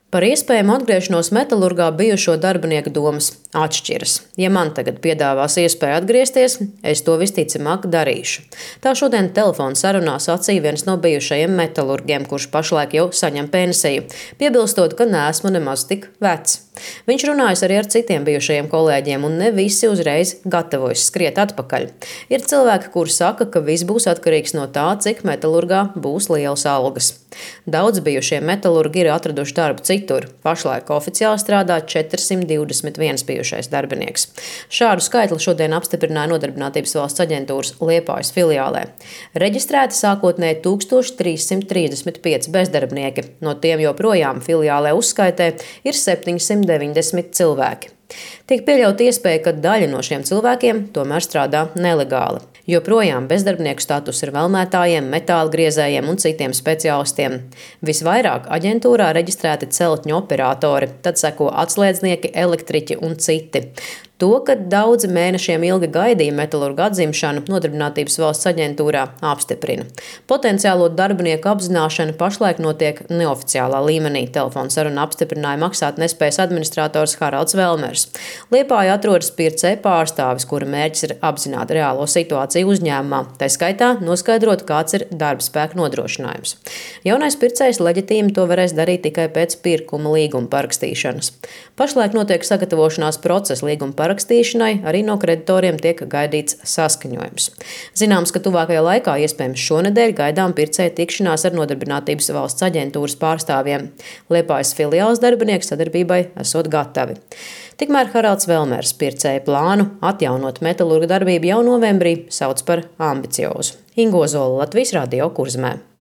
Par iespējamu atgriešanos metalurgā bijušo darbinieku domas atšķiras. Ja man tagad piedāvās iespēju atgriezties, es to visticamāk darīšu. Tā šodien telefona sarunā sacīja viens no bijušajiem metalurgiem, kurš pašlaik jau saņem pensiju, piebilstot, ka neesmu nemaz tik vecs. Viņš runājas arī ar citiem bijušajiem kolēģiem, un ne visi uzreiz gatavojas skriet atpakaļ. Ir cilvēki, kuri saka, ka viss būs atkarīgs no tā, cik metalurgā būs lielas algas. Daudz bijušie metalurgi ir atraduši darbu citur. Pašlaik oficiāli strādā 421 bijušais darbinieks. Šādu skaitli šodien apstiprināja Nodarbinātības valsts aģentūras Liepājas filiālē. Reģistrēti sākotnēji 1335 bezdarbnieki, no tiem joprojām filiālē uzskaitē ir 790 cilvēki. Tiek pieļauta iespēja, ka daļa no šiem cilvēkiem tomēr strādā nelegāli. Joprojām bezdarbnieku status ir vēlmētājiem, metāla griezējiem un citiem speciālistiem. Visvairāk aģentūrā reģistrēti celtņu operatori, tad seko atslēdznieki, elektriķi un citi. To, ka daudzi mēnešiem ilgi gaidīja metalurgu atzimšanu, Nodarbinātības valsts aģentūrā apstiprina. Potenciālo darbinieku apzināšana pašlaik notiek neoficiālā līmenī. Telefona saruna apstiprināja maksātnespējas administrators Haralds Velmers. Liepājā atrodas pircēja pārstāvis, kura mērķis ir apzināt reālo situāciju uzņēmumā, tā skaitā noskaidrot, kāds ir darba spēka nodrošinājums. Jaunais pircējs leģitīmi to varēs darīt tikai pēc pirkuma līguma parakstīšanas. Pašlaik notiek sagatavošanās process līguma parakstīšanai, arī no kreditoriem tiek gaidīts saskaņojums. Zināms, ka tuvākajā laikā, iespējams šonedēļ, gaidām pircēja tikšanās ar Nodarbinātības valsts aģentūras pārstāvjiem. Liepājas filiāles darbinieki sadarbībai esot gatavi. Tikmēr Haralds Velmers pircēja plānu atjaunot metalurga darbību jau novembrī sauc par ambiciozu. Ingo Zola, Latvijas Radio, Kurzemē.